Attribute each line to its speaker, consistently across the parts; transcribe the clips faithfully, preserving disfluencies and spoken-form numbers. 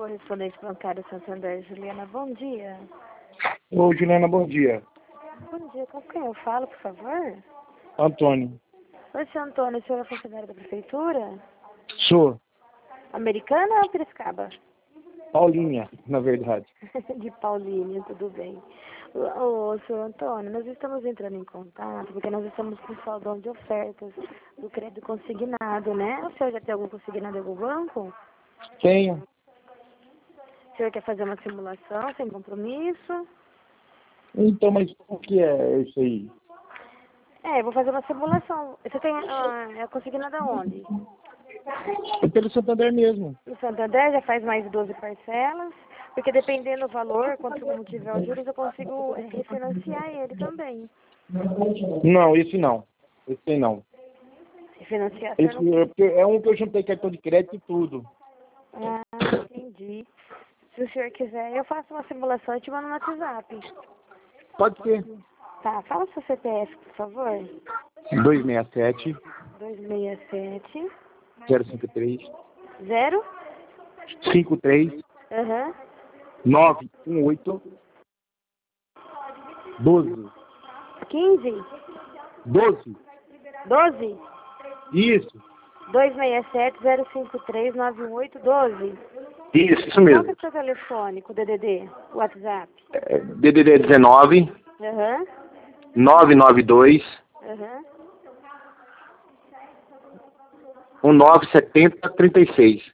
Speaker 1: correspondente bancário Santander, Juliana, bom dia.
Speaker 2: Ô, Juliana, bom dia.
Speaker 1: Bom dia, com quem eu falo, por favor?
Speaker 2: Antônio.
Speaker 1: Oi, seu Antônio, o senhor é funcionário da prefeitura?
Speaker 2: Sou.
Speaker 1: Americana ou Piracicaba?
Speaker 2: Paulinha, na verdade.
Speaker 1: De Paulinha, tudo bem. Ô, ô, senhor Antônio, nós estamos entrando em contato porque nós estamos com saldão de ofertas do crédito consignado, né? O senhor já tem algum consignado em algum banco?
Speaker 2: Tenho.
Speaker 1: O senhor quer fazer uma simulação sem compromisso?
Speaker 2: Então, mas o que é isso aí?
Speaker 1: É, eu vou fazer uma simulação. Você tem ah, é consignada onde?
Speaker 2: É pelo Santander mesmo.
Speaker 1: No Santander já faz mais de doze parcelas, porque dependendo do valor, quanto não tiver os juros, eu consigo é, refinanciar ele também.
Speaker 2: Não, esse não. Esse aí não.
Speaker 1: Refinanciar,
Speaker 2: Esse
Speaker 1: senhor não...
Speaker 2: é, porque é um que eu juntei cartão de crédito e tudo.
Speaker 1: Ah, entendi. Se o senhor quiser, eu faço uma simulação e te mando no WhatsApp.
Speaker 2: Pode ser.
Speaker 1: Tá, fala o seu C P F, por favor.
Speaker 2: dois seis sete,
Speaker 1: dois seis sete,
Speaker 2: zero cinco três,
Speaker 1: zero,
Speaker 2: cinco três,
Speaker 1: aham,
Speaker 2: nove um oito, doze.
Speaker 1: quinze,
Speaker 2: doze.
Speaker 1: doze,
Speaker 2: Isso.
Speaker 1: dois seis sete, zero cinco três, nove um oito, doze.
Speaker 2: Isso, isso
Speaker 1: Qual que é
Speaker 2: mesmo.
Speaker 1: o seu telefone com o D D D, o WhatsApp?
Speaker 2: É, D D D dezenove,
Speaker 1: Aham,
Speaker 2: nove nove dois,
Speaker 1: aham.
Speaker 2: um nove sete zero, três seis.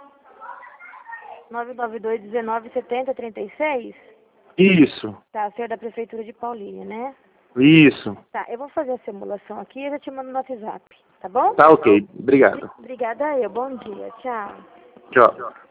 Speaker 1: nove nove dois, dezenove, setenta, trinta e seis?
Speaker 2: Isso.
Speaker 1: Tá, o senhor é da prefeitura de Paulinha, né?
Speaker 2: Isso.
Speaker 1: Tá, eu vou fazer a simulação aqui e eu já te mando no WhatsApp, tá bom?
Speaker 2: Tá ok. Obrigado.
Speaker 1: Obrigada eu, bom dia, tchau.
Speaker 2: Tchau.